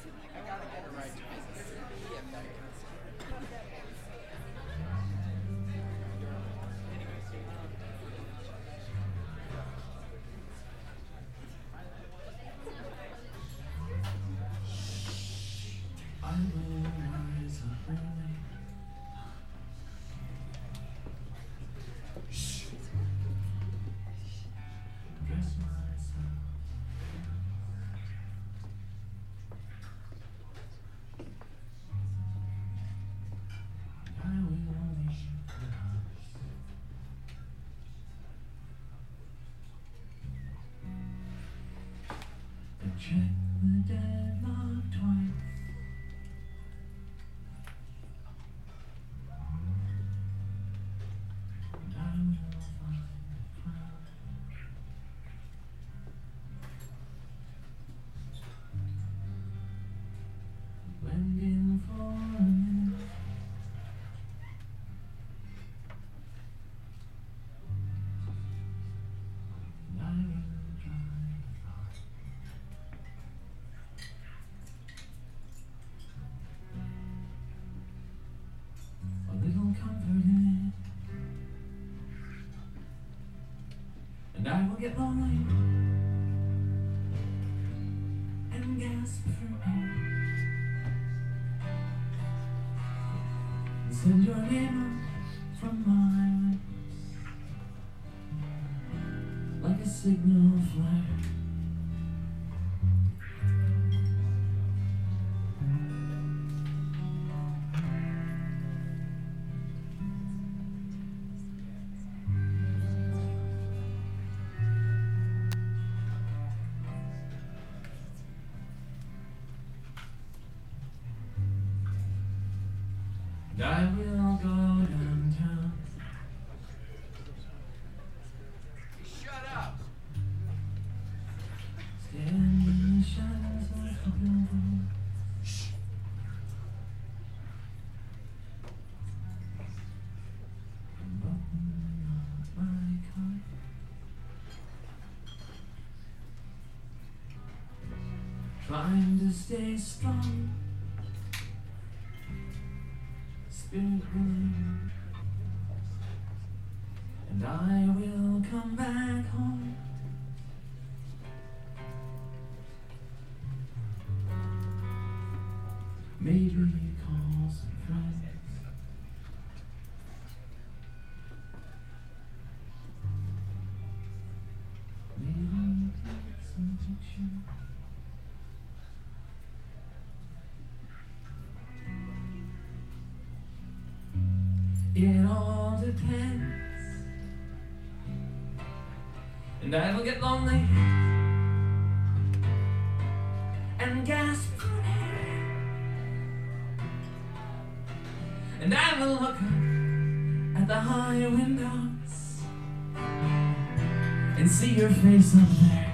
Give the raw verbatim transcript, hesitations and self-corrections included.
Check the deadlock twice. And I will find the crowd. Went in for a minute. And I will try. Comfort in it, and I will get lonely and gasp for air and send your name up from my lips like a signal flare. And I will go downtown. Shut up! Stand in the shadows of the building. Shh. And open up my car. Trying to stay strong. Spirit willing, and I will come back home. Maybe call some friends. Maybe take some pictures. It all depends, and I will get lonely and gasp for air, and I will look up at the high windows and see your face up there.